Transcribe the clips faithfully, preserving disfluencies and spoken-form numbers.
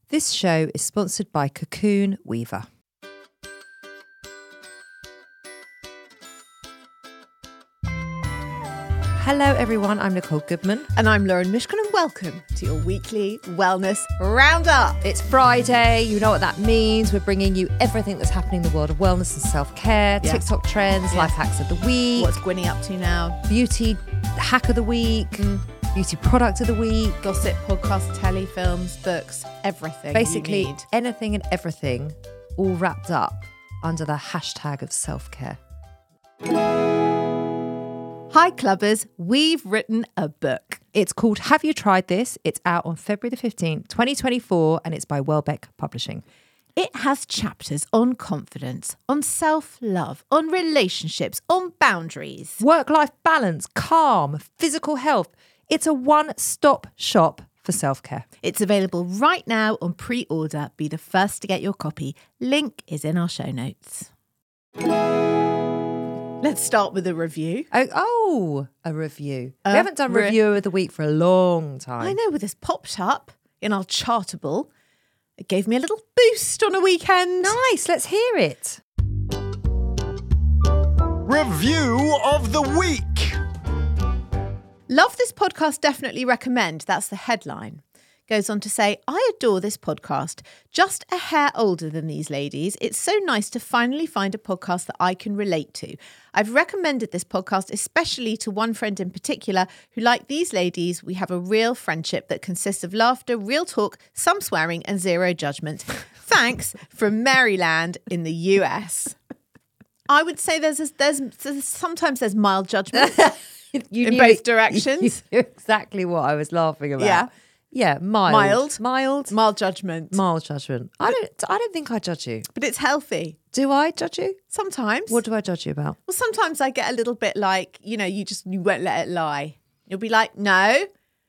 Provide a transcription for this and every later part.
This show is sponsored by Cocoon Weaver. Hello everyone, I'm Nicole Goodman. And I'm Lauren Mishcon, and welcome to your weekly wellness roundup. It's Friday, you know what that means. We're bringing you everything that's happening in the world of wellness and self-care, Yeah. TikTok trends, Yeah. life hacks of the week, What's Gwynnie up to now? beauty hack of the week, Mm. beauty product of the week. Gossip, podcasts, telly, films, books, everything. Basically you need. anything and everything all wrapped up under the hashtag of self-care. Hi Clubbers, we've written a book. It's called Have You Tried This? It's out on February the fifteenth, twenty twenty-four, and it's by Welbeck Publishing. It has chapters on confidence, on self-love, on relationships, on boundaries. Work-life balance, calm, physical health. It's a one-stop shop for self-care. It's available right now on pre-order. Be the first to get your copy. Link is in our show notes. Let's start with a review. Oh, oh a review. A we haven't done re- review of the week for a long time. I know, with this popped up in our Chartable. It gave me a little boost on a weekend. Nice, let's hear it. Review of the week. Love this podcast, definitely recommend. That's the headline. Goes on to say, I adore this podcast. Just a hair older than these ladies. It's so nice to finally find a podcast that I can relate to. I've recommended this podcast especially to one friend in particular who, like these ladies, we have a real friendship that consists of laughter, real talk, some swearing and zero judgment. Thanks, from Maryland in the U S. I would say there's, a, there's, there's sometimes there's mild judgment You in knew both it- directions. You knew exactly what I was laughing about. Yeah. Yeah, mild. Mild. Mild. Mild judgment. Mild judgment. I don't I don't think I judge you. But it's healthy. Do I judge you? Sometimes. What do I judge you about? Well, sometimes I get a little bit like, you know, you just, you won't let it lie. You'll be like, no,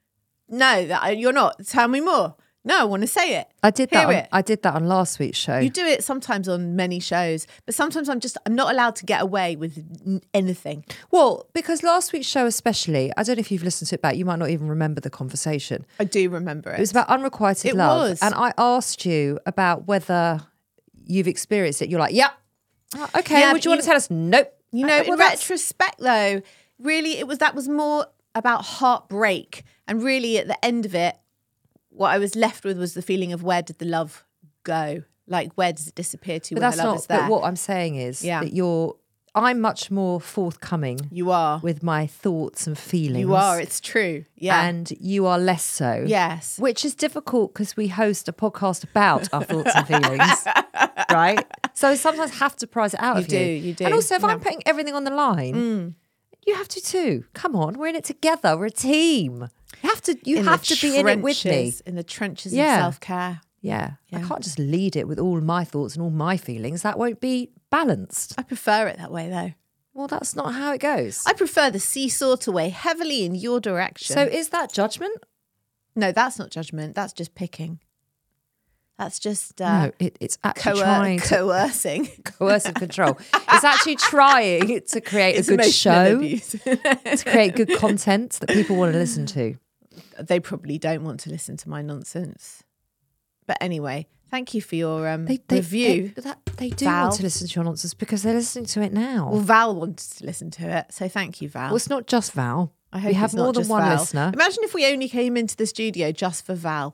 no, that you're not. Tell me more. No, I want to say it. I did that. Hear On, it. I did that on last week's show. You do it sometimes on many shows, but sometimes I'm just, I'm not allowed to get away with n- anything. Well, because last week's show especially, I don't know if you've listened to it back, you might not even remember the conversation. I do remember it. It was about unrequited It love. was. And I asked you about whether you've experienced it. You're like, yep. Yeah. Oh, okay, Yeah, would but you want you- to tell us? Nope. You know, Okay, well, in that's- retrospect, though, really, it was that was more about heartbreak, and really, at the end of it, what I was left with was the feeling of where did the love go? Like, where does it disappear to But when that's the love not, is there? but what I'm saying is Yeah. that you're, I'm much more forthcoming You are. with my thoughts and feelings. You are. It's true. Yeah. And you are less so. yes. Which is difficult because we host a podcast about our thoughts and feelings, right? So I sometimes have to prize it out You of do, you. you do. And also, if No. I'm putting everything on the line, Mm. you have to too. Come on, we're in it together. We're a team. You have to. You In have the to be in it with me. trenches, In the trenches Yeah. of self-care. Yeah. I Yeah. can't just lead it with all my thoughts and all my feelings. That won't be balanced. I prefer it that way, though. Well, that's not how it goes. I prefer the seesaw to weigh heavily in your direction. So is that judgment? no, that's not judgment. That's just picking. That's just uh, no, it, it's actually coer- trying to coercing. coercive control. It's actually trying to create It's a good emotional show, abuse. to create good content that people want to listen to. They probably don't want to listen to my nonsense. But anyway, thank you for your um, They, they, review. They, that, they do Val. want to listen to your nonsense because they're listening to it now. Well, Val wanted to listen to it, so thank you, Val. Well, it's not just Val. I hope we have it's not more than just one Val. listener. Imagine if we only came into the studio just for Val.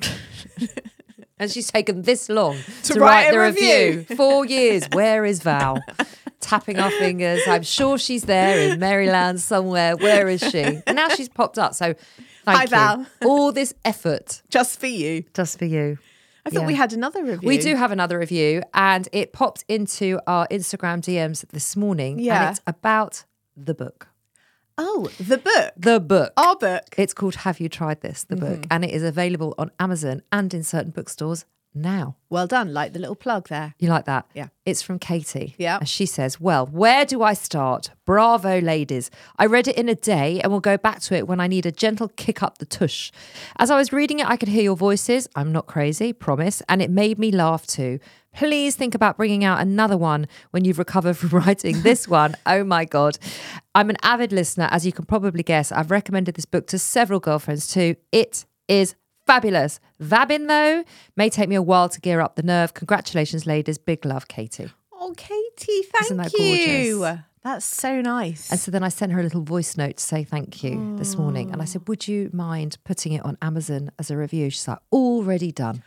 And she's taken this long to, To write, write a the review. review. Four years. Where is Val? Tapping our fingers. I'm sure she's there in Maryland somewhere. Where is she? And now she's popped up. So thank Hi, you. Val. All this effort Just for you. just for you. I thought Yeah. we had another review. We do have another review, and it popped into our Instagram D Ms this morning. Yeah. And it's about the book. Oh, the book. The book. Our book. It's called Have You Tried This? The book. And it is available on Amazon and in certain bookstores now. Well done. Like the little plug there. You like that? Yeah. It's from Katie. Yeah. And she says, well, where do I start? Bravo, ladies. I read it in a day and will go back to it when I need a gentle kick up the tush. As I was reading it, I could hear your voices. I'm not crazy, promise. And it made me laugh too. Please think about bringing out another one when you've recovered from writing this one. Oh my God. I'm an avid listener. As you can probably guess, I've recommended this book to several girlfriends too. It is Fabulous. Vabbing, though, may take me a while to gear up the nerve. Congratulations, ladies. Big love, Katie. Oh, Katie, thank Isn't that you. gorgeous? That's so nice. And so then I sent her a little voice note to say thank you oh. this morning. And I said, would you mind putting it on Amazon as a review? She's like, already done.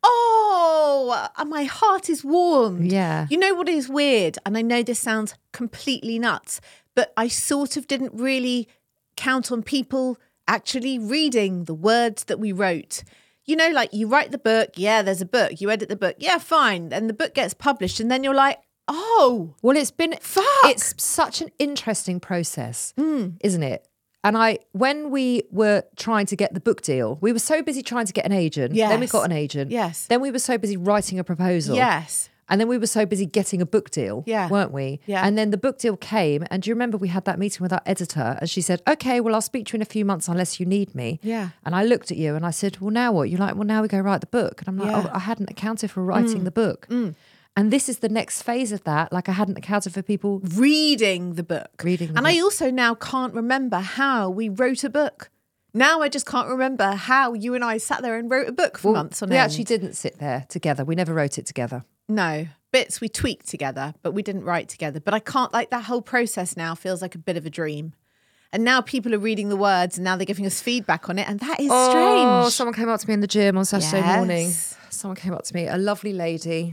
Oh, and my heart is warmed. Yeah. You know what is weird? And I know this sounds completely nuts, but I sort of didn't really count on people actually reading the words that we wrote. You know, like you write the book, yeah, there's a book. You edit the book, yeah, fine. And the book gets published and then you're like, oh. Well, it's been, fuck. It's such an interesting process, mm. isn't it? And I, when we were trying to get the book deal, we were so busy trying to get an agent. Yes. Then we got an agent. Yes. Then we were so busy writing a proposal. Yes. And then we were so busy getting a book deal, yeah. weren't we? Yeah. And then the book deal came. And do you remember we had that meeting with our editor? And she said, okay, well, I'll speak to you in a few months unless you need me. Yeah. And I looked at you and I said, well, now what? You're like, well, now we go write the book. And I'm like, yeah. oh, I hadn't accounted for writing mm. the book. Mm. And this is the next phase of that. Like I hadn't accounted for people reading the book. Reading the and book. I also now can't remember how we wrote a book. Now I just can't remember how you and I sat there and wrote a book for well, months on we end. We actually didn't sit there together. We never wrote it together. No. Bits we tweaked together, but we didn't write together. But I can't, like that whole process now feels like a bit of a dream. And now people are reading the words and now they're giving us feedback on it. And that is oh, strange. Someone came up to me in the gym on Saturday yes. morning. Someone came up to me, a lovely lady.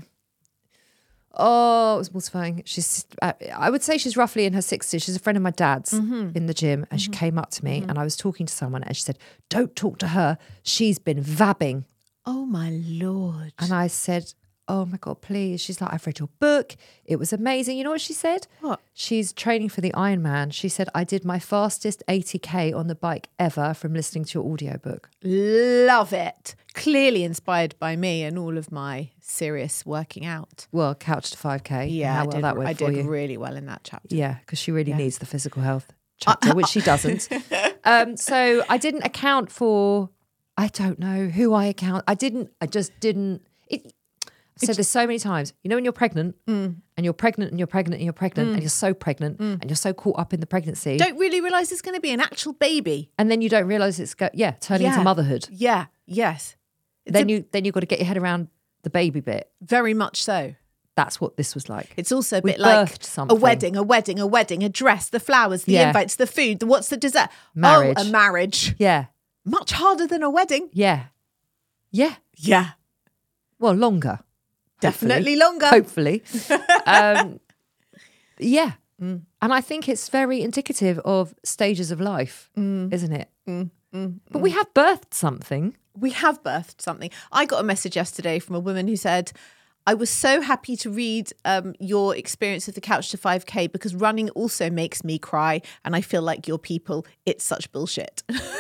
Oh, it was mortifying. She's, uh, I would say she's roughly in her sixties. She's a friend of my dad's mm-hmm. in the gym. And mm-hmm. she came up to me mm-hmm. and I was talking to someone and she said, don't talk to her. She's been vabbing. Oh, my Lord. And I said, oh my God, please. She's like, I've read your book. It was amazing. You know what she said? What? She's training for the Ironman. She said, I did my fastest eighty K on the bike ever from listening to your audiobook. Love it. Clearly inspired by me and all of my serious working out. Well, Couch to five K. Yeah, how I well did, that went I for did you. really well in that chapter. Yeah, because she really yeah. needs the physical health chapter, which she doesn't. um, so I didn't account for, I don't know who I account. I didn't, I just didn't. It, I've said this so many times. You know when you're pregnant mm. and you're pregnant and you're pregnant and you're pregnant mm. and you're so pregnant mm. and you're so caught up in the pregnancy. Don't really realise it's going to be an actual baby. And then you don't realise it's, go- yeah, turning yeah. into motherhood. Yeah, yes. It's then a, you then you've got to get your head around the baby bit. Very much so. That's what this was like. It's also a we bit like something. a wedding, a wedding, a wedding, a dress, the flowers, the yeah. invites, the food, the what's the dessert? Marriage. Oh, a marriage. Yeah. Much harder than a wedding. Yeah. Yeah. Yeah. Well, longer. Definitely hopefully. longer. Hopefully. um, yeah. Mm. And I think it's very indicative of stages of life, mm. isn't it? Mm. Mm. But we have birthed something. We have birthed something. I got a message yesterday from a woman who said, I was so happy to read um, your experience of the Couch to five K because running also makes me cry and I feel like your people, it's such bullshit.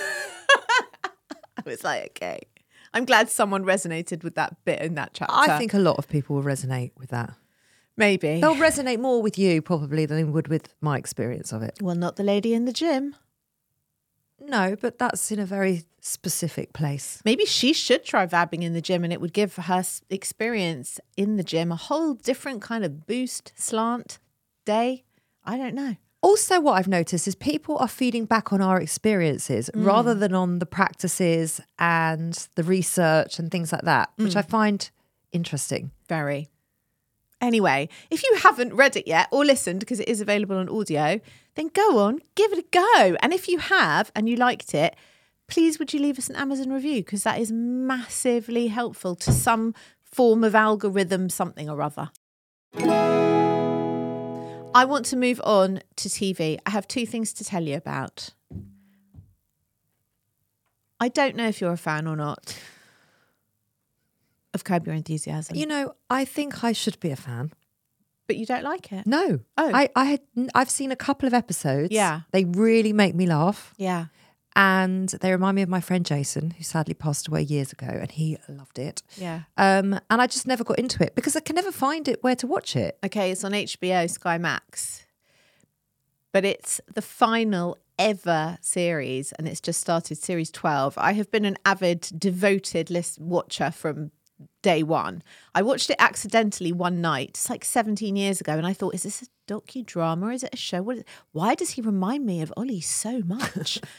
I was like, okay. I'm glad someone resonated with that bit in that chapter. I think a lot of people will resonate with that. Maybe. They'll resonate more with you probably than they would with my experience of it. Well, not the lady in the gym. No, but that's in a very specific place. Maybe she should try vabbing in the gym and it would give her experience in the gym a whole different kind of boost, slant, day. I don't know. Also, what I've noticed is people are feeding back on our experiences mm. rather than on the practices and the research and things like that, which mm. I find interesting. Very. Anyway, if you haven't read it yet or listened, because it is available on audio, then go on, give it a go. And if you have and you liked it, please would you leave us an Amazon review, because that is massively helpful to some form of algorithm, something or other. I want to move on to T V. I have two things to tell you about. I don't know if you're a fan or not of Curb Your Enthusiasm. You know, I think I should be a fan. But you don't like it? No. Oh. I, I had, I've seen a couple of episodes. Yeah. They really make me laugh. Yeah. And they remind me of my friend Jason, who sadly passed away years ago, and he loved it. Yeah. Um, and I just never got into it because I can never find it where to watch it. Okay, it's on H B O, Sky Max. But it's the final ever series, and it's just started series twelve. I have been an avid, devoted list watcher from day one. I watched it accidentally one night. It's like seventeen years ago, and I thought, is this a docudrama? Is it a show? What is, why does he remind me of Ollie so much?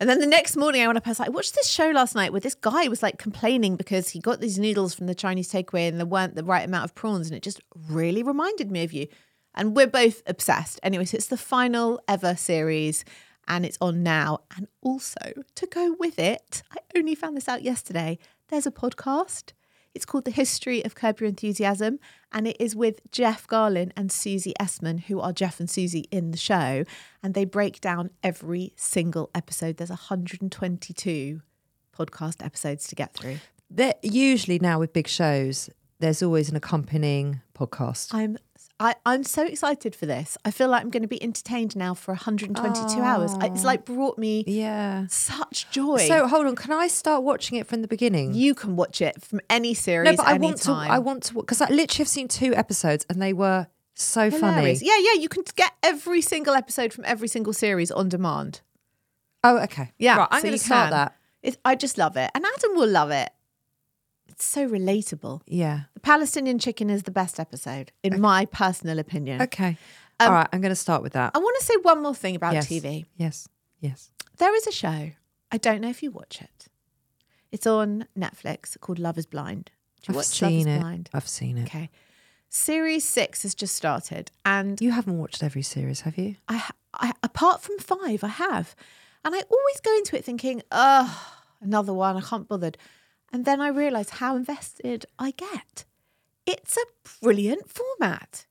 And then the next morning I went up, I was like, I watched this show last night where this guy was like complaining because he got these noodles from the Chinese takeaway and there weren't the right amount of prawns. And it just really reminded me of you. And we're both obsessed. Anyway, so it's the final ever series and it's on now. And also to go with it, I only found this out yesterday. There's a podcast. It's called The History of Curb Your Enthusiasm, and it is with Jeff Garlin and Susie Essman, who are Jeff and Susie in the show, and they break down every single episode. There's one hundred twenty-two podcast episodes to get through. They're, usually now with big shows, there's always an accompanying podcast. I'm I, I'm so excited for this. I feel like I'm going to be entertained now for one hundred twenty-two oh. hours. It's like brought me yeah. such joy. So hold on, can I start watching it from the beginning? You can watch it from any series. No, but I any want time. to. I want to because I literally have seen two episodes and they were so Hilarious. funny. Yeah, yeah. You can get every single episode from every single series on demand. Oh, okay. Yeah, right, I'm so going you to start can. that. It's, I just love it, and Adam will love it. It's so relatable. Yeah. The Palestinian chicken is the best episode, in Okay. my personal opinion. Okay. Um, All right, I'm going to start with that. I want to say one more thing about yes. T V. Yes. Yes. There is a show. I don't know if you watch it. It's on Netflix called Love Is Blind. Do you I've watch seen Love Is it. Blind? I've seen it. Okay. Series six has just started, and You haven't watched every series, have you? I, I apart from five, I have, and I always go into it thinking, "Oh, another one. I can't bother." And then I realise how invested I get. It's a brilliant format.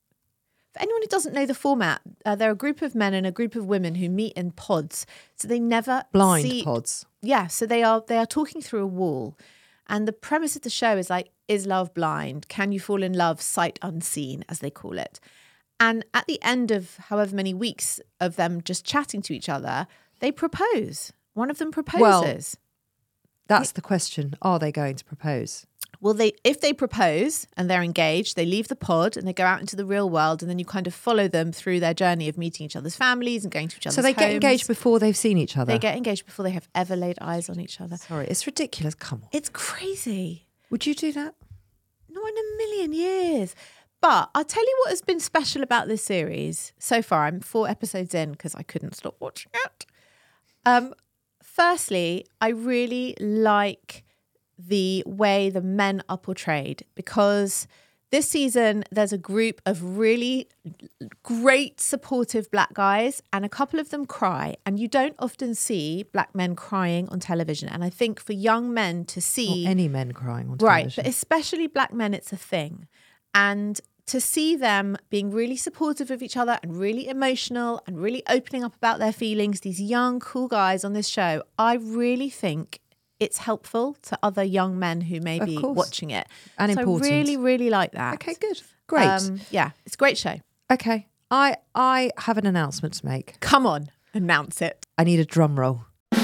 For anyone who doesn't know the format, uh, they're a group of men and a group of women who meet in pods, so they never Blind see, pods. Yeah, so they are they are talking through a wall. And the premise of the show is like, is love blind? Can you fall in love sight unseen, as they call it? And at the end of however many weeks of them just chatting to each other, they propose. One of them proposes. That's the question. Are they going to propose? Well, they if they propose and they're engaged, they leave the pod and they go out into the real world, and then you kind of follow them through their journey of meeting each other's families and going to each other's So they get homes. engaged before they've seen each other? They get engaged before they have ever laid eyes on each other. Sorry, it's ridiculous. Come on. It's crazy. Would you do that? Not in a million years. But I'll tell you what has been special about this series so far. I'm four episodes in because I couldn't stop watching it. Um, firstly, I really like the way the men are portrayed, because this season there's a group of really great supportive black guys, and a couple of them cry, and you don't often see black men crying on television. And I think for young men to see Or any men crying on right, television. but especially black men, it's a thing. And to see them being really supportive of each other and really emotional and really opening up about their feelings, these young, cool guys on this show, I really think it's helpful to other young men who may Of be course. watching it. And so important. I really, really like that. Okay, good. Great. Um, yeah, it's a great show. okay. I I have an announcement to make. Come on, announce it. I need a drum roll.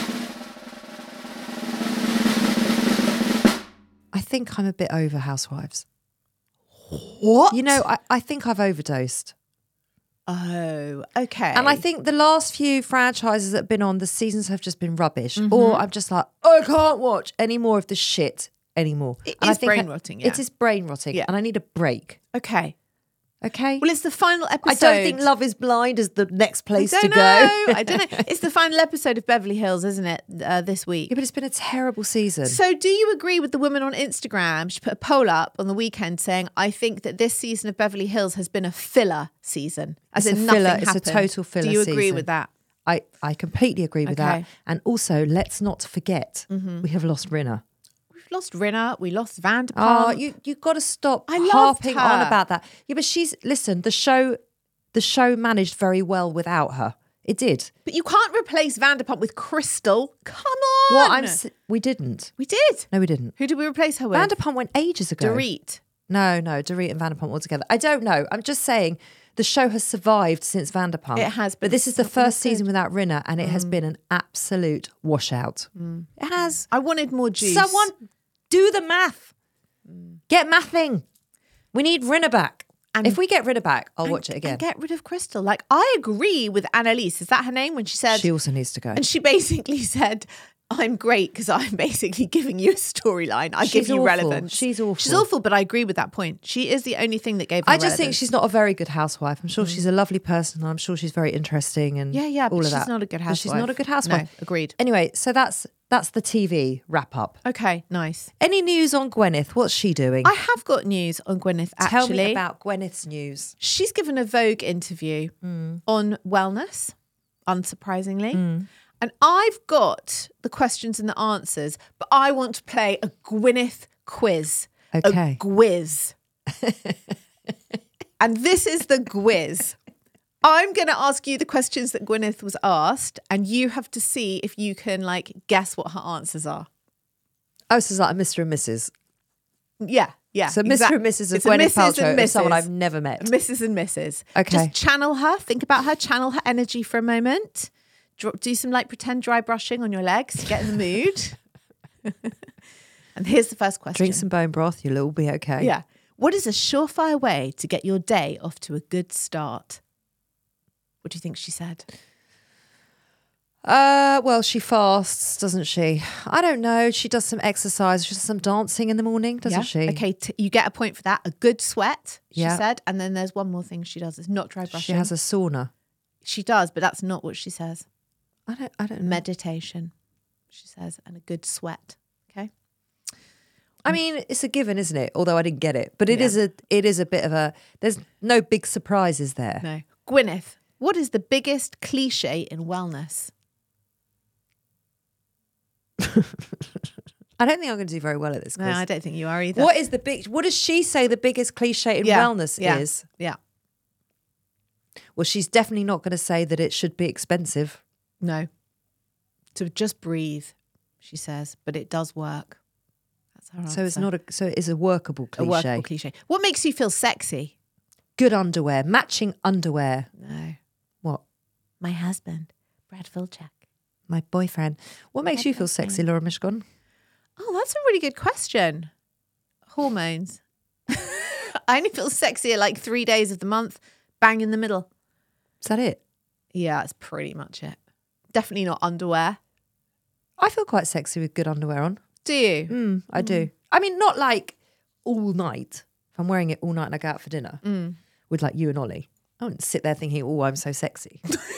I think I'm a bit over Housewives. What? You know, I, I think I've overdosed. Oh, okay. And I think the last few franchises that have been on, the seasons have just been rubbish. Mm-hmm. Or I'm just like, I can't watch any more of the shit anymore. It and is I think brain I- rotting, yeah. It is brain rotting. Yeah. And I need a break. Okay. Okay? Well, it's the final I episode. don't think Love is Blind is the next place I to don't go. know. I don't know. It's the final episode of Beverly Hills, isn't it, uh, this week? Yeah, but it's been a terrible season. So do you agree with the woman on Instagram? She put a poll up on the weekend saying, I think that this season of Beverly Hills has been a filler season. As It's in a filler- nothing it's a happened. total filler Do you agree season. with that? I, I completely agree with Okay. that. And also, let's not forget, Mm-hmm. we have lost Rinna. We've lost Rinna. We lost Vanderpump. Oh, you you got to stop I loved harping her. on about that. Yeah, but she's listen. The show, the show managed very well without her. It did. But you can't replace Vanderpump with Crystal. Come on. What I'm, s- we didn't. We did. No, we didn't. Who did we replace her with? Vanderpump went ages ago. Dorit. No, no, Dorit and Vanderpump all together. I don't know. I'm just saying the show has survived since Vanderpump. It has, but but this is the it's not been first as good. season without Rinna, and it has been an absolute washout. It has. I wanted more juice. Someone do the math. Get mathing. We need Rinna back. And- if we get Rinna back, I'll And- watch it again. And get rid of Crystal. Like, I agree with Annalise. Is that her name? When she said, She also needs to go. and she basically said, I'm great because I'm basically giving you a storyline. I She's give you awful. relevance. She's awful. She's awful, but I agree with that point. She is the only thing that gave her I just think relevance. she's not a very good housewife. I'm sure she's a lovely person. And I'm sure she's very interesting and Yeah, yeah, all but of she's that. not a good But housewife. she's not a good housewife. No, agreed. Anyway, so that's that's the T V wrap up. Okay, nice. Any news on Gwyneth? What's she doing? I have got news on Gwyneth, actually. Tell me about Gwyneth's news. She's given a Vogue interview on wellness, unsurprisingly. And I've got the questions and the answers, but I want to play a Gwyneth quiz. Okay. A Gwiz. And this is the Gwiz. I'm going to ask you the questions that Gwyneth was asked, and you have to see if you can like guess what her answers are. Oh, so it's like a Mister and Missus Yeah, yeah. So exact- Mister and Missus of It's a Gwyneth Missus Paltrow and is someone Missus. I've never met. Missus and Missus Okay. Just channel her. Think about her. Channel her energy for a moment. Dr- Do some like pretend dry brushing on your legs. Get in the mood. And here's the first question. Drink some bone broth, you'll all be okay. Yeah. What is a surefire way to get your day off to a good start? What do you think she said? Uh, well, she fasts, doesn't she? I don't know. She does some exercise. She does some dancing in the morning, doesn't yeah. she? Okay, t- you get a point for that. A good sweat, she Yeah. said. And then there's one more thing she does. It's not dry brushing. She has a sauna. She does, but that's not what she says. I don't. I don't. know. Meditation, she says, and a good sweat. Okay. I mean, it's a given, isn't it? Although I didn't get it, but it Yeah. is a. It is a bit of a. There's no big surprises there. No. Gwyneth, what is the biggest cliche in wellness? I don't think I'm going to do very well at this No, quiz. I don't think you are either. What is the big? What does she say the biggest cliche in Yeah, wellness yeah, is? Yeah. Well, she's definitely not going to say that it should be expensive. No. To just breathe, she says, but it does work. That's her So it's answer. not a. So it is a workable a cliche. workable cliche. What makes you feel sexy? Good underwear, matching underwear. No. What? My husband, Brad Fulchak. My boyfriend. What makes you feel sexy, Laura Mishcon? Oh, that's a really good question. Hormones. I only feel sexy at like three days of the month, bang in the middle. Is that it? Yeah, that's pretty much it. Definitely not underwear. I feel quite sexy with good underwear on. Do you? Mm, I do. I mean, not like all night. If I'm wearing it all night and I go out for dinner with like you and Ollie, I wouldn't sit there thinking, oh, I'm so sexy.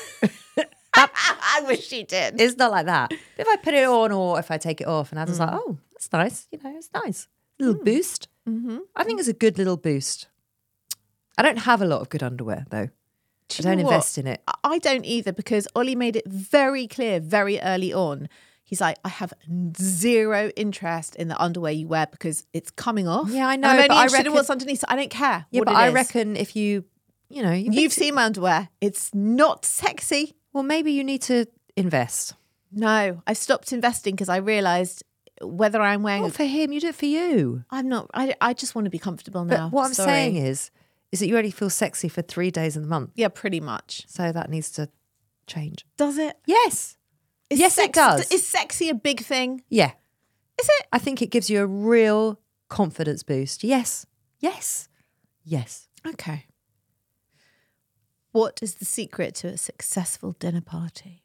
I wish you did. It's not like that. If I put it on or if I take it off and I was like, oh, that's nice. You know, it's nice. Little boost. Mm-hmm. I think it's a good little boost. I don't have a lot of good underwear though. Do I you don't know what? invest in it. I don't either because Ollie made it very clear very early on. He's like, I have zero interest in the underwear you wear because it's coming off. Yeah, I And know, I'm only but I interested in reckon- what's underneath. So I don't care. Yeah, what but it I is. reckon if you, you know, you You've seen my underwear. It's not sexy. well, maybe you need to invest. No, I stopped investing because I realised whether I'm wearing. Not for him, you do it for you. I'm not. I, I just want to be comfortable But now. what I'm Sorry. saying is, is that you only feel sexy for three days in the month. yeah, pretty much. So that needs to change. Does it? Yes. Is Yes, it sex- does. Is sexy a big thing? Yeah. Is it? I think it gives you a real confidence boost. Yes. Yes. Yes. Okay. What is the secret to a successful dinner party?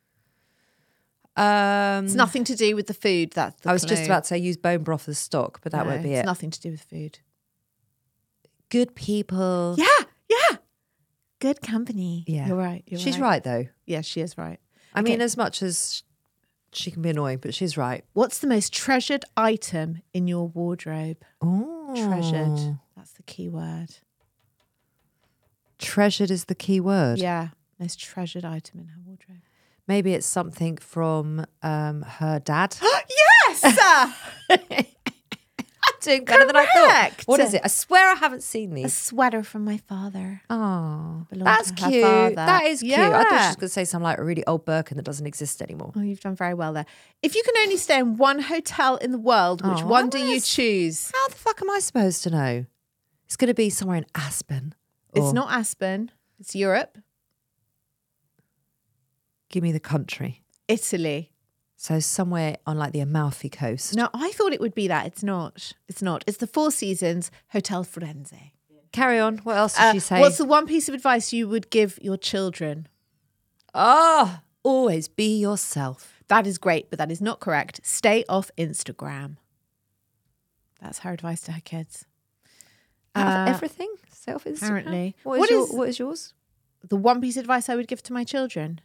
Um, It's nothing to do with the food. That's the I was just clue. about to say use bone broth as stock, but that No, won't be it's it. nothing to do with food. Good people. Yeah, yeah. Good company. Yeah. You're right. You're She's right. right though. Yeah, she is right. I Okay. mean, as much as she can be annoying, but she's right. What's the most treasured item in your wardrobe? Oh. Treasured. That's the key word. Treasured is the key word. Yeah. Most treasured item in her wardrobe. Maybe it's something from um, her dad. yes! I'm doing better than I thought. Correct. What is it? I swear I haven't seen A these. sweater from my father. Oh, Belonged that's to her cute. father. That is cute. I thought she Yeah. was going to say something like a really old Birkin that doesn't exist anymore. Oh, you've done very well there. If you can only stay in one hotel in the world, which Oh, one I do you wanna- choose? How the fuck am I supposed to know? It's going to be somewhere in Aspen. It's Or not Aspen. It's Europe. Give me the country. Italy. So somewhere on like the Amalfi Coast. No, I thought it would be that. It's not. It's not. It's the Four Seasons Hotel Firenze. Carry on. What else did Uh, she say? what's the one piece of advice you would give your children? Oh, always be yourself. That is great, but that is not correct. Stay off Instagram. That's her advice to her kids. Out of Uh, everything? Self Instagram? apparently. What is, What your, is- what is yours? The one piece of advice I would give to my children.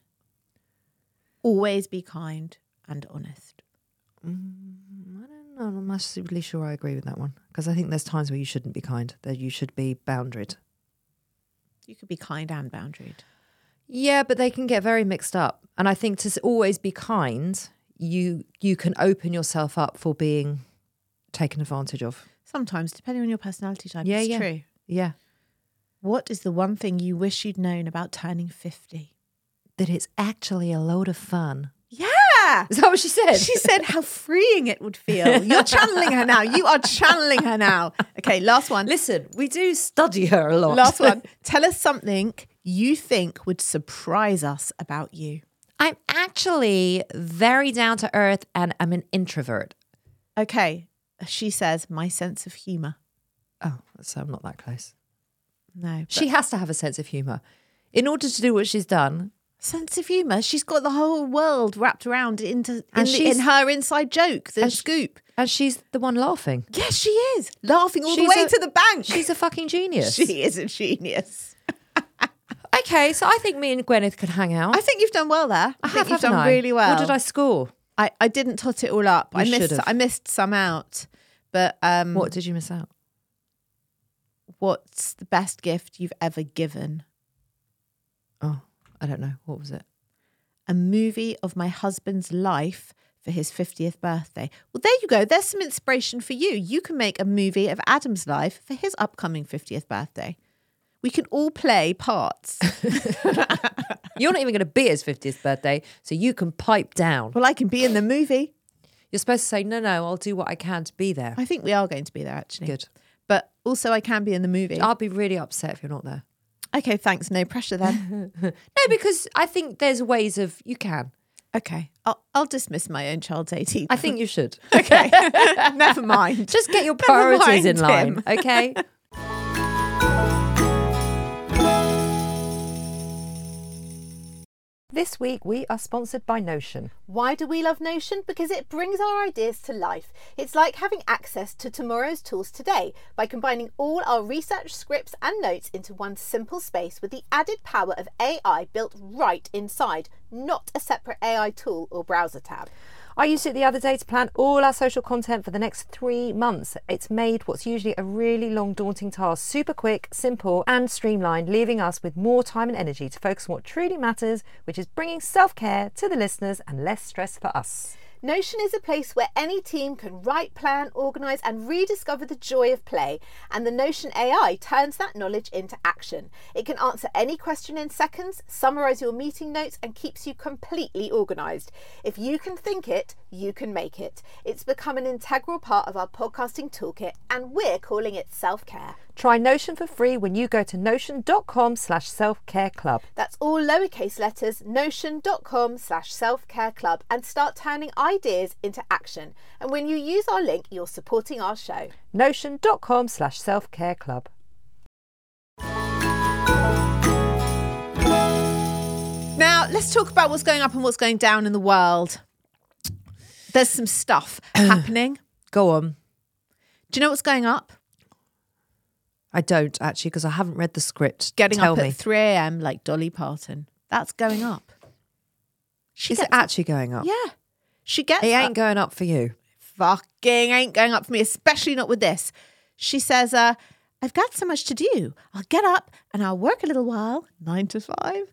Always be kind and honest. Mm, I don't know. I'm not massively sure I agree with that one. Because I think there's times where you shouldn't be kind. That you should be boundaried. You could be kind and boundaried. Yeah, but they can get very mixed up. And I think to s- always be kind, you you can open yourself up for being taken advantage of. Sometimes, depending on your personality type, Yeah, it's yeah. true. Yeah. What is the one thing you wish you'd known about turning fifty? That it's actually a load of fun. Yeah! Is that what she said? She said how freeing it would feel. You're channeling her now. You are channeling her now. Okay, last one. Listen, we do study her a lot. Last one. Tell us something you think would surprise us about you. I'm actually very down to earth and I'm an introvert. Okay. She says, my sense of humour. Oh, so I'm not that close. No. but- She has to have a sense of humour. In order to do what she's done, sense of humour. She's got the whole world wrapped around into in, And the, she's- in her inside joke, the and sh- scoop. and she's the one laughing. Yes, she is. Laughing all She's the way a- to the bank. She's a fucking genius. She is a genius. Okay, so I think me and Gwyneth could hang out. I think you've done well there. I, I think have, you've haven't done I? really well. What did I score? I, I didn't tot it all up. You I missed should've. I missed some out. But um, What did you miss out? what's the best gift you've ever given? Oh, I don't know. What was it? A movie of my husband's life for his fiftieth birthday. Well, there you go. There's some inspiration for you. You can make a movie of Adam's life for his upcoming fiftieth birthday. We can all play parts. You're not even going to be his fiftieth birthday, so you can pipe down. Well, I can be in the movie. You're supposed to say, no, no, I'll do what I can to be there. I think we are going to be there, actually. Good. But also I can be in the movie. I'll be really upset if you're not there. Okay, thanks. No pressure then. No, because I think there's ways of, you can. Okay. I'll, I'll dismiss my own child's eighteenth. I think you should. Okay. Never mind. Just get your Never priorities mind, in line, Tim. okay? This week we are sponsored by Notion. Why do we love Notion? Because it brings our ideas to life. It's like having access to tomorrow's tools today by combining all our research, scripts and notes into one simple space with the added power of A I built right inside, not a separate A I tool or browser tab. I used it the other day to plan all our social content for the next three months. It's made what's usually a really long, daunting task super quick, simple and streamlined, leaving us with more time and energy to focus on what truly matters, which is bringing self-care to the listeners and less stress for us. Notion is a place where any team can write, plan, organise and rediscover the joy of play, and the Notion A I turns that knowledge into action. It can answer any question in seconds, summarise your meeting notes and keeps you completely organised. If you can think it, you can make it. It's become an integral part of our podcasting toolkit and we're calling it self-care. Try Notion for free when you go to notion.com slash self-care club. That's all lowercase letters, notion.com slash self-care club, and start turning ideas into action. And when you use our link, you're supporting our show. Notion.com slash self-care club. Now, let's talk about what's going up and what's going down in the world. There's some stuff happening. Go on. Do you know what's going up? I don't actually, because I haven't read the script. Getting Tell up me. at three a.m. like Dolly Parton. That's going up. She Is it gets- actually going up? Yeah. She gets It ain't up. going up for you. Fucking ain't going up for me, especially not with this. She says, uh, I've got so much to do. I'll get up and I'll work a little while, nine to five.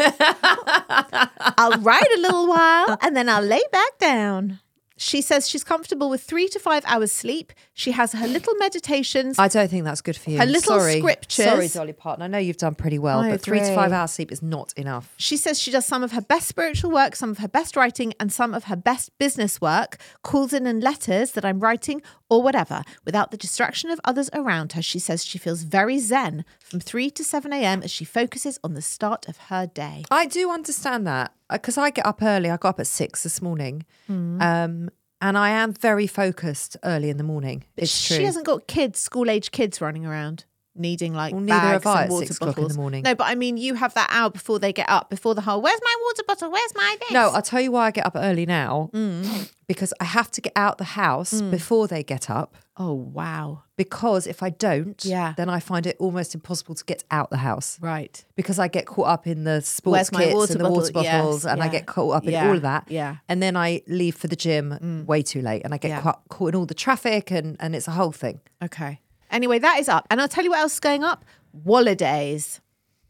I'll write a little while and then I'll lay back down. She says she's comfortable with three to five hours sleep. She has her little meditations. I don't think that's good for you. Her little Sorry. scriptures. Sorry, Dolly Parton. I know you've done pretty well, I but three to agree. five hours sleep is not enough. She says she does some of her best spiritual work, some of her best writing, and some of her best business work, calls in and letters that I'm writing or whatever, without the distraction of others around her. She says she feels very zen from three to seven a.m. as she focuses on the start of her day. I do understand that because I get up early. I got up at six this morning. Hmm. Um, and I am very focused early in the morning. It's she true. hasn't got kids, school-age kids running around. needing like Well, neither bags have I and at water six o'clock in bottles. the morning. No, but I mean, you have that hour before they get up, before the whole, where's my water bottle? Where's my this? No, I'll tell you why I get up early now. Because I have to get out the house before they get up. Oh, wow. Because if I don't, Yeah. then I find it almost impossible to get out the house. Right. Because I get caught up in the sports Where's my kits water and the bottle? water bottles, Yes, and I yeah. get caught up in Yeah, all of that. yeah. And then I leave for the gym way too late, and I get Yeah. caught, caught in all the traffic, and, and it's a whole thing. Okay. Anyway, that is up. And I'll tell you what else is going up. Holidays.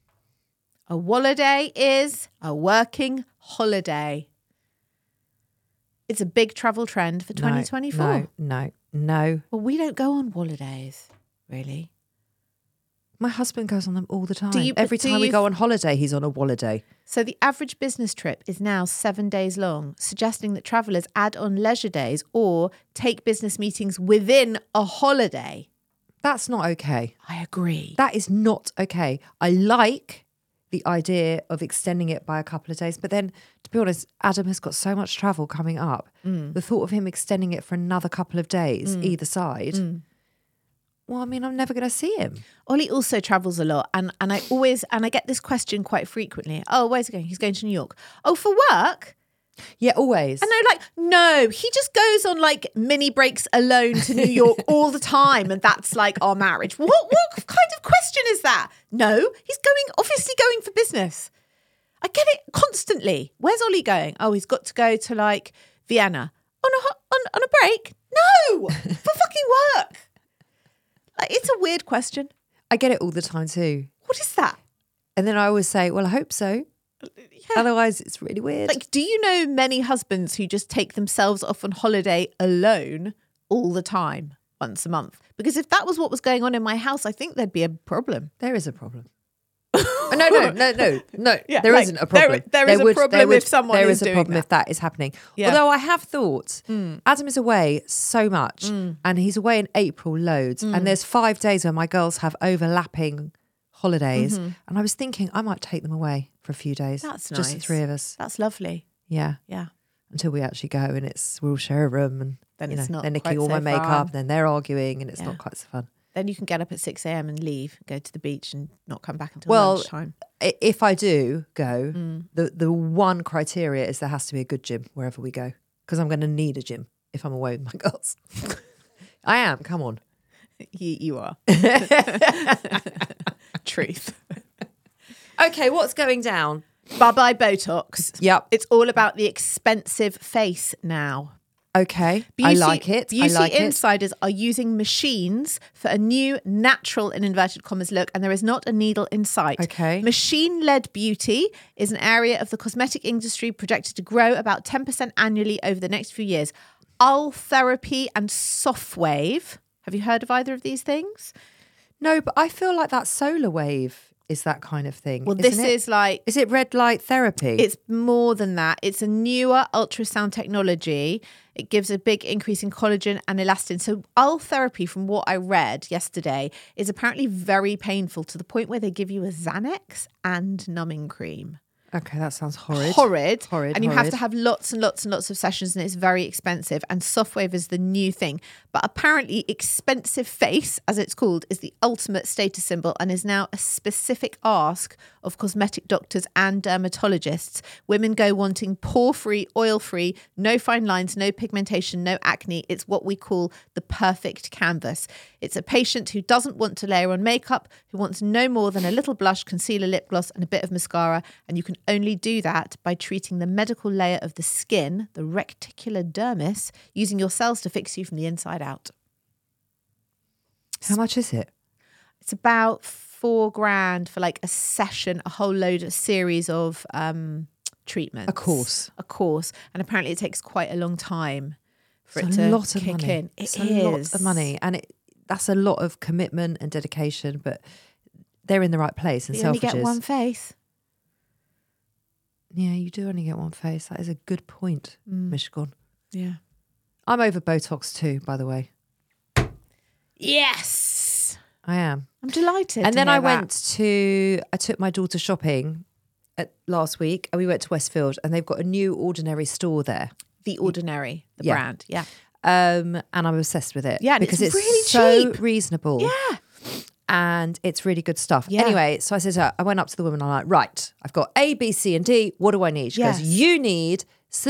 A holiday is a working holiday. It's a big travel trend for No, twenty twenty-four. No, no, no. Well, we don't go on holidays, really. My husband goes on them all the time. you- Every do time we you- go on holiday, he's on a holiday. So the average business trip is now seven days long, suggesting that travellers add on leisure days or take business meetings within a holiday. That's not okay. I agree. That is not okay. I like the idea of extending it by a couple of days, but then, to be honest, Adam has got so much travel coming up. Mm. The thought of him extending it for another couple of days either side, Mm. well, I mean, I'm never going to see him. Ollie also travels a lot, and and I always and I get this question quite frequently. Oh, where's he going? He's going to New York. Oh, for work? Yeah, always. And they're like, no, he just goes on like mini breaks alone to New York all the time, and that's like our marriage. What what kind of question is that? No, he's going obviously going for business. I get it constantly. Where's Ollie going? Oh, he's got to go to like Vienna on a ho- on on a break. No, for fucking work. Like, it's a weird question. I get it all the time too. What is that? And then I always say, well, I hope so. Otherwise, it's really weird. Like, do you know many husbands who just take themselves off on holiday alone all the time, once a month? Because if that was what was going on in my house, I think there'd be a problem. There is a problem. Oh, no, no, no, no, no. Yeah, there like, isn't a there- problem. there is a problem if someone there is is a doing problem that. if that is happening. Yeah. Although I have thought, Adam is away so much, and he's away in April loads, and there's five days where my girls have overlapping holidays, and I was thinking I might take them away for a few days. That's just the nice. three of us. That's lovely. Yeah, Yeah. until we actually go, and it's we'll share a room, and Then you it's know, not they're quite nicking all so my makeup, fun. and then they're arguing, and it's Yeah. not quite so fun. Then you can get up at six a.m. and leave, go to the beach and not come back until Well, lunchtime. I- If I do go, Mm. the the one criteria is there has to be a good gym wherever we go, because I'm going to need a gym if I'm away with my girls. I am. Come on. You, you are. Truth. Okay, what's going down? Bye-bye Botox. Yep. It's all about the expensive face now. Okay, I like it. Beauty I like it. insiders are using machines for a new natural, in inverted commas, look, and there is not a needle in sight. Okay. Machine-led beauty is an area of the cosmetic industry projected to grow about ten percent annually over the next few years. Ultherapy and Softwave. Have you heard of either of these things? No, but I feel like that solar wave is that kind of thing. Well, isn't this it? is like... Is it red light therapy? It's more than that. It's a newer ultrasound technology. It gives a big increase in collagen and elastin. So Ultherapy, from what I read yesterday, is apparently very painful to the point where they give you a Xanax and numbing cream. Okay, that sounds horrid. Horrid. Horrid, And you have horrid. to have lots and lots and lots of sessions, and it's very expensive. And Softwave is the new thing. But apparently expensive face, as it's called, is the ultimate status symbol and is now a specific ask of cosmetic doctors and dermatologists. Women go wanting pore-free, oil-free, no fine lines, no pigmentation, no acne. It's what we call the perfect canvas. It's a patient who doesn't want to layer on makeup, who wants no more than a little blush, concealer, lip gloss, and a bit of mascara. And you can only do that by treating the medical layer of the skin, the reticular dermis, using your cells to fix you from the inside out. How much is it? It's about four grand for like a session, a whole load, a series of um, treatments. A course. A course. And apparently it takes quite a long time for It's it a to lot of kick money. in. It It's is. a lot of money, and it that's a lot of commitment and dedication. But they're in the right place. And You only Selfridges. get one face. Yeah, you do only get one face. That is a good point, Mm. Michigan. Yeah. I'm over Botox too, by the way. Yes. I am. I'm delighted. And to then hear I that. went to, I took my daughter shopping at, last week, and we went to Westfield, and they've got a new Ordinary store there. The Ordinary, the Yeah. brand. Yeah. Um, and I'm obsessed with it. Yeah, and because it's it's, really so cheap. reasonable. Yeah. and it's really good stuff. Yeah. Anyway, so I said to her, I went up to the woman, I'm like, right, I've got A, B, C, and D. What do I need? She Yes. goes, you need...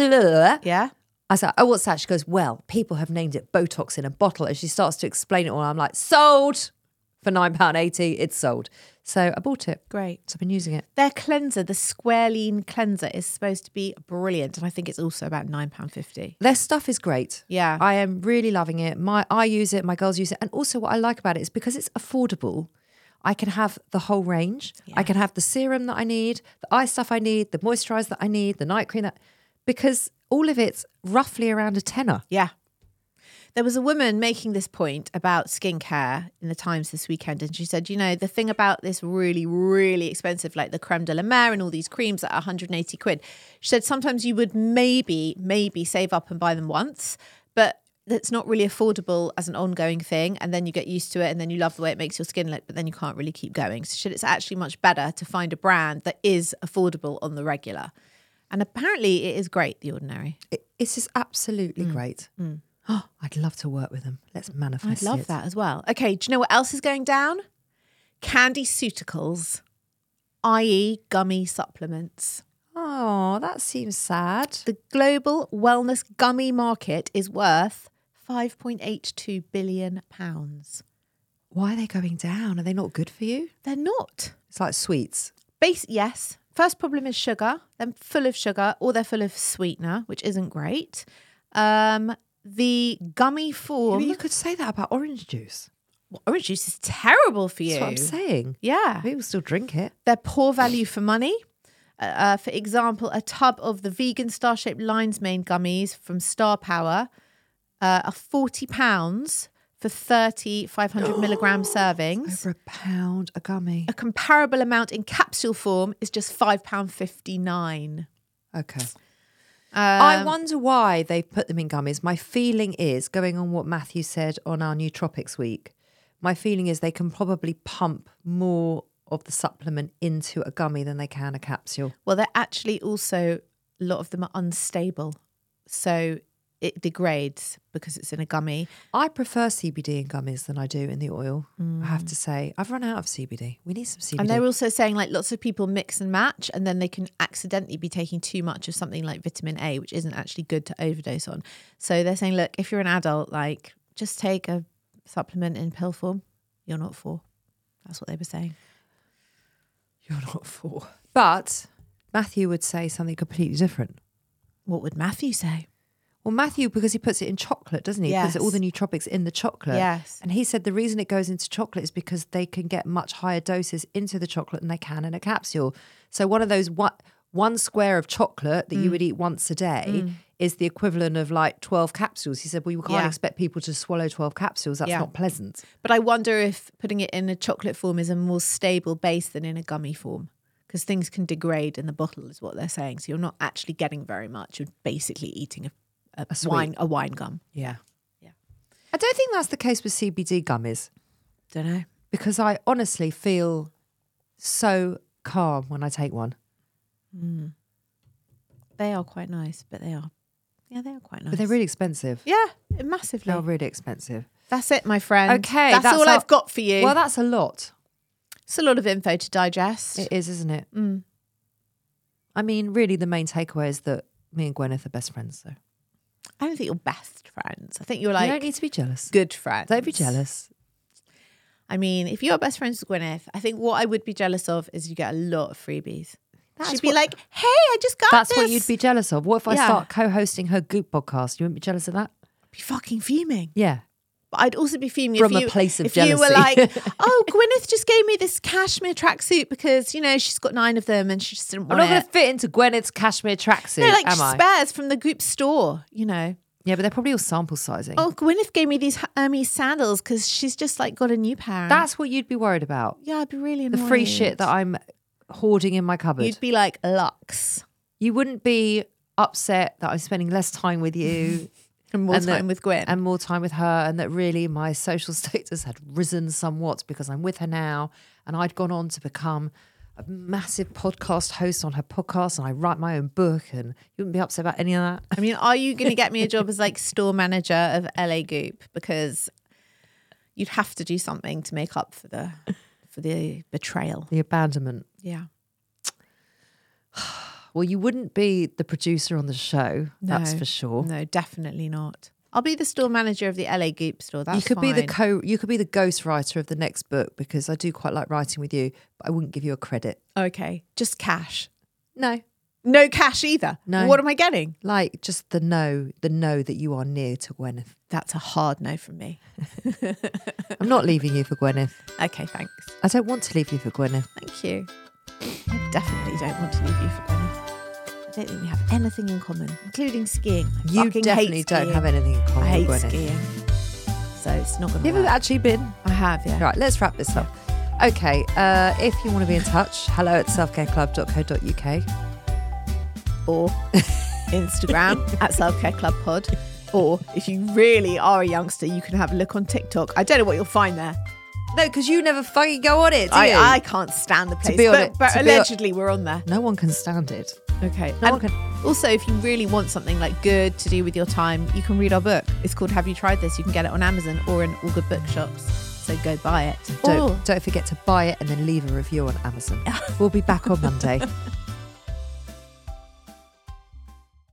I Yeah. said, oh, what's that? She goes, well, people have named it Botox in a bottle. And she starts to explain it all. I'm like, sold for nine pounds eighty. It's sold. So I bought it. Great. So I've been using it. Their cleanser, the Squalene cleanser, is supposed to be brilliant. And I think it's also about nine pounds fifty. Their stuff is great. Yeah. I am really loving it. My I use it, my girls use it. And also what I like about it is because it's affordable, I can have the whole range. I can have the serum that I need, the eye stuff I need, the moisturiser that I need, the night cream that... Because all of it's roughly around a tenner. Yeah. There was a woman making this point about skincare in the Times this weekend. And she said, you know, the thing about this really, really expensive, like the creme de la mer and all these creams at one hundred eighty quid. She said sometimes you would maybe, maybe save up and buy them once, but it's not really affordable as an ongoing thing. And then you get used to it and then you love the way it makes your skin look, but then you can't really keep going. So she said it's actually much better to find a brand that is affordable on the regular. And apparently it is great, The Ordinary. It, it's just absolutely great. Oh, I'd love to work with them. Let's manifest I'd love it. that as well. Okay, do you know what else is going down? Candyceuticals, that is gummy supplements. Oh, that seems sad. The global wellness gummy market is worth five point eight two billion pounds. Why are they going down? Are they not good for you? They're not. It's like sweets. Base, yes. First problem is sugar. They're full of sugar or they're full of sweetener, which isn't great. Um, the gummy form... You could say that about orange juice. Well, orange juice is terrible for you. That's what I'm saying. Yeah. People still drink it. They're poor value for money. Uh, uh, for example, a tub of the vegan star-shaped lion's mane gummies from Star Power uh, are forty pounds for thirty five hundred milligram servings. Over a pound a gummy. A comparable amount in capsule form is just five pounds fifty-nine. Okay. Um, I wonder why they put them in gummies. My feeling is, going on what Matthew said on our Nootropics week, my feeling is they can probably pump more of the supplement into a gummy than they can a capsule. Well, they're actually also, a lot of them are unstable. So it degrades because it's in a gummy. I prefer C B D in gummies than I do in the oil. I have to say, I've run out of C B D. We need some C B D. And they're also saying like lots of people mix and match and then they can accidentally be taking too much of something like vitamin A, which isn't actually good to overdose on. So they're saying, look, if you're an adult, like just take a supplement in pill form. You're not for. That's what they were saying. You're not for. But Matthew would say something completely different. What would Matthew say? Well, Matthew, because he puts it in chocolate, doesn't he? Yes. He puts all the nootropics in the chocolate. Yes. And he said the reason it goes into chocolate is because they can get much higher doses into the chocolate than they can in a capsule. So one of those one, one square of chocolate that Mm. you would eat once a day mm. is the equivalent of like twelve capsules. He said, well, you can't Yeah. expect people to swallow twelve capsules. That's Yeah. not pleasant. But I wonder if putting it in a chocolate form is a more stable base than in a gummy form. Because things can degrade in the bottle is what they're saying. So you're not actually getting very much. You're basically eating a, a, A sweet. wine a wine gum. Yeah. Yeah. I don't think that's the case with C B D gummies Don't know. because I honestly feel so calm when I take one. They are quite nice, but they are, yeah, they are quite nice. But they're really expensive. yeah, massively. They're really expensive. That's it, my friend. Okay, that's, that's all our- I've got for you. Well, that's a lot. It's a lot of info to digest. It is, isn't it? Mm. I mean, really, the main takeaway is that me and Gwyneth are best friends, though. I don't think you're best friends. I think you're You like don't need to be jealous. good friends. Don't be jealous. I mean, if you're best friends with Gwyneth, I think what I would be jealous of is you get a lot of freebies. That's She'd be what- like, "Hey, I just got That's this." what you'd be jealous of. What if I Yeah. start co-hosting her Goop podcast? You wouldn't be jealous of that? be fucking fuming. Yeah. But I'd also be fuming From if a you, place of if you were jealousy. like, "Oh, Gwyneth just gave me this cashmere tracksuit because you know she's got nine of them and she just didn't I'm want not going it." to fit into Gwyneth's cashmere tracksuit, No, like am I? spares from the Goop store, you know. Yeah, but they're probably all sample sizing. Oh, Gwyneth gave me these Hermes sandals because she's just like got a new pair. That's what you'd be worried about. yeah, I'd be really The annoyed. free shit that I'm hoarding in my cupboard. You'd be like Lux You wouldn't be upset that I'm spending less time with you and more And time that- with Gwen. and more time with her, and that really my social status had risen somewhat because I'm with her now, and I'd gone on to become a massive podcast host on her podcast, and I write my own book, and you wouldn't be upset about any of that. I mean, are you going to get me a job as like store manager of L A Goop? Because you'd have to do something to make up for the for the betrayal. The abandonment. Yeah. Well, you wouldn't be the producer on the show, that's No. for sure. No, definitely not. I'll be the store manager of the L A Goop store. That's you could be the fine. co. You could be the ghostwriter of the next book, because I do quite like writing with you, but I wouldn't give you a credit. Okay, just cash. No, No cash either. No. What am I getting? like just the no, the no that you are near to Gwyneth. That's a hard no from me. I'm not leaving you for Gwyneth. Okay, thanks. I don't want to leave you for Gwyneth. Thank you. I definitely don't want to leave you for Gwyneth. I don't think we have anything in common, including skiing. I You fucking definitely hate don't skiing. have anything in I common hate with Gwyneth. skiing. So it's not going to Have you work. actually been? I have, yeah. Right, let's wrap this up. Okay, uh, if you want to be in touch, hello at selfcareclub dot co dot uk. Or Instagram at Self-Care Club Pod. Or if you really are a youngster, you can have a look on TikTok. I don't know what you'll find there. No, because you never fucking go on it, do you? I, I can't stand the place. be on but it- but to be on- allegedly, we're on there. No one can stand it. Okay. No And one can. also, if you really want something like good to do with your time, you can read our book. It's called Have You Tried This? You can get it on Amazon or in all good bookshops. So go buy it. Don't, Or- don't forget to buy it and then leave a review on Amazon. We'll be back on Monday.